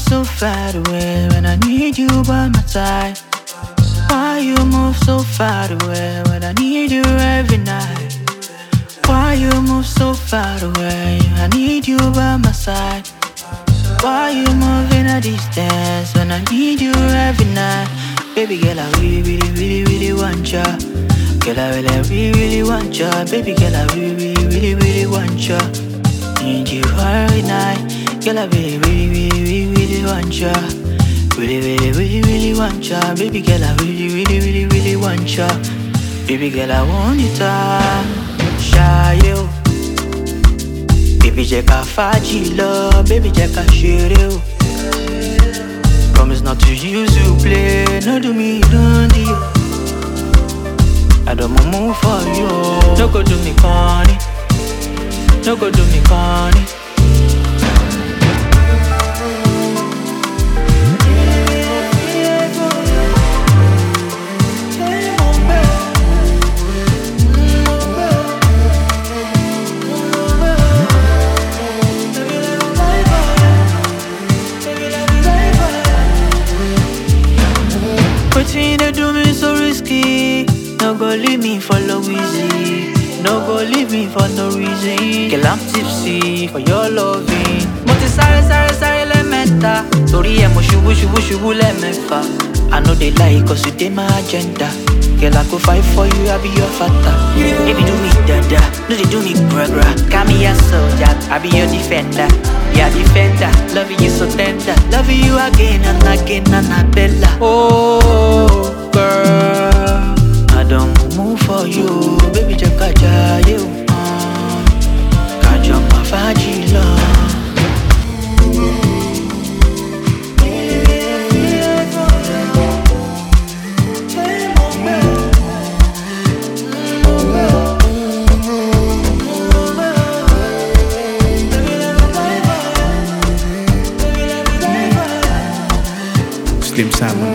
so far away when I need you by my side? Why you move so far away when I need you every night? Why you move so far away? I need you by my side. Why you moving a distance when I need you every night? Baby girl, I really, really, really, really want ya. Girl, I really, really, really want ya. Baby girl, I really, really, really, really want ya. Need you every night. Girl, I really, really, really, really, really want ya. Really, really, really, really want ya. Baby girl, I really, really, really, really want ya. Baby girl, I want it all. Shy you. Baby jẹ́ ká fàájì lọ, baby jẹ́ ká ṣeré o. Promise not to use you play, no do me dirty o. I don't move for you, no go do me corny, no go do me corny. Wetin dey do me so risky? No go leave me for Louise. No go leave me for no reason. Girl, I'm tipsy for your loving. Mo ti sáré sáré sáré lẹ́mẹ̀ta, torí ẹ̀ mo ṣubú ṣubú ṣubú lẹ́mẹ̀fà. I no dey lie cause you dey my agenda. Girl, I go fight for you, I be your father. Baby do me dada, no dey do me gra. Call me a soldier, I be your defender. Yeah, defender, loving you so tender. Loving you again and again, Annabella. Oh, girl, I don't move for you. Baby, just kaja you. Kaja my vagina. Slim Sam.